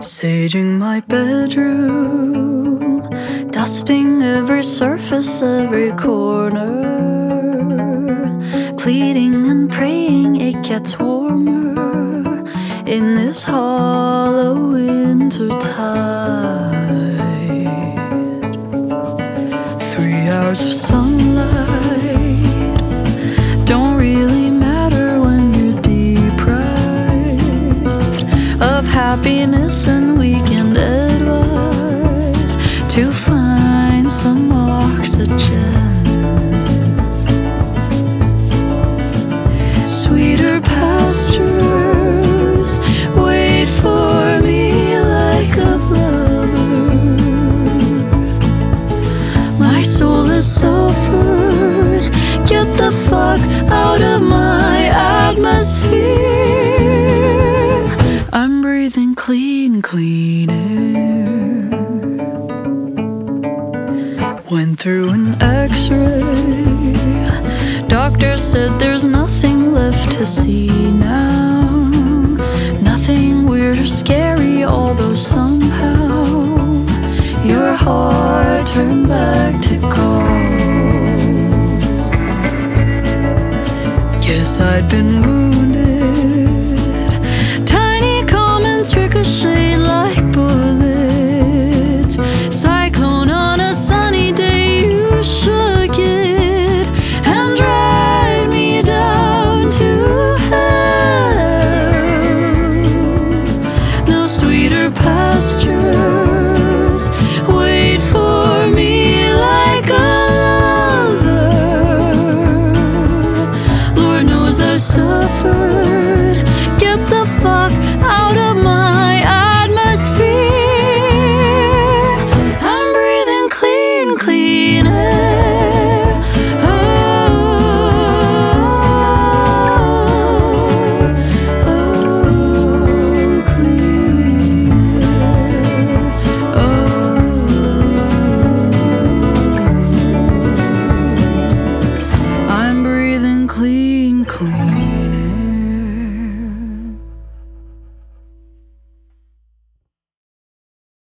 Saging my bedroom, dusting every surface, every corner, pleading and praying it gets warmer in this hollow winter tide. 3 hours of sunlight don't really matter when you're deprived of happiness and weekend advice to find some oxygen. Sweeter pastures wait for me like a lover. My soul has suffered. Get the fuck out of my atmosphere. I'm breathing clean, clean air. Went through an x-ray. Doctor said there's nothing left to see now. Nothing weird or scary, although somehow your heart turned back to gold. Guess I'd been